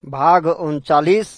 भाग 39।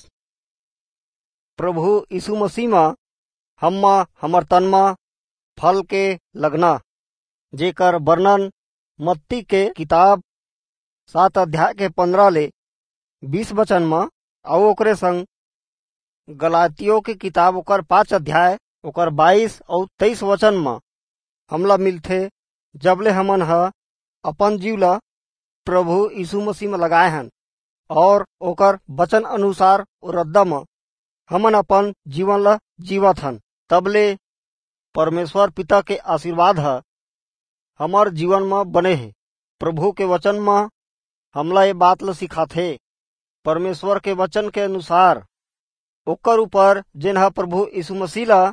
प्रभु यीशु मसीह में हममा हमर तनमा फल के लगना, जेकर वर्णन मत्ती के किताब 7 अध्याय के 15 ले 20 वचन में और ओकरे संग गलातियों के किताब ओकर 5 अध्याय ओकर 22 और 23 वचन में हमला मिलथे। जबले हमन ह अपन जीव ला प्रभु यीशु मसीह में लगाए हन और ओकर वचन अनुसार रद्दा में हमन अपन जीवन ला जीवत हन, तबले परमेश्वर पिता के आशीर्वाद है हमार जीवन में बने है। प्रभु के वचन में हमला ये बात ला सिखाथे, परमेश्वर के वचन के अनुसार ओकर ऊपर जेन हा प्रभु यीशु मसीह ला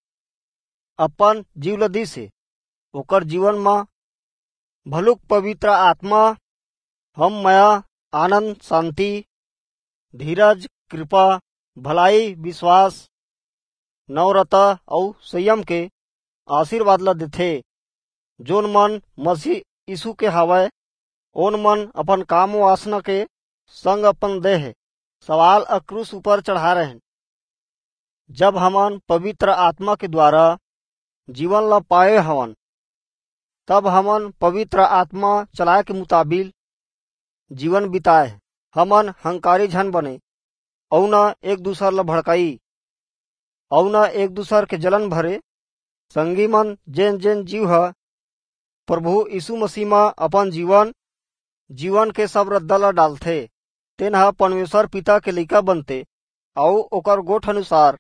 अपन जीव ला दी से ओकर जीवन में भलुक पवित्र आत्मा हम माया आनंद शांति धीरज कृपा भलाई विश्वास नम्रता और संयम के आशीर्वाद ला देथे। जोन मन मसीह यीशु के हवय ओन मन अपन काम वासना के संग अपन देह सवाल अक्रूस ऊपर चढ़ा रहे हैं। जब हमन पवित्र आत्मा के द्वारा जीवन ला पाए हवन तब हमन पवित्र आत्मा चलाए के मुताबिक जीवन बिताए। हमन हंकारी झन बने और न एक दूसर ला भड़काई और न एक दूसर के जलन भरे। संगी मन जेन जेन जीव है प्रभु यीशु मसीह में अपन जीवन के सब रद्दा ला डालथे, तेन हा परमेश्वर पिता के लइका बनते और ओकर गोठ अनुसार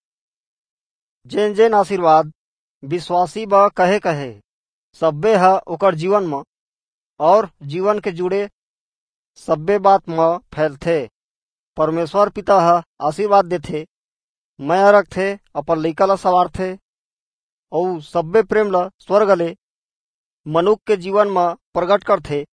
जेन जेन आशीर्वाद विश्वासी बा कहे सब्बे हा ओकर जीवन में और जीवन के जुड़े सब्बे बात में फैलथे। परमेश्वर पिता हा आशीर्वाद देथे, माया रखथे, अपन लइका ला सवारथे और सब्बे प्रेम ला स्वर्ग ले मनुष्य के जीवन में प्रकट करथे।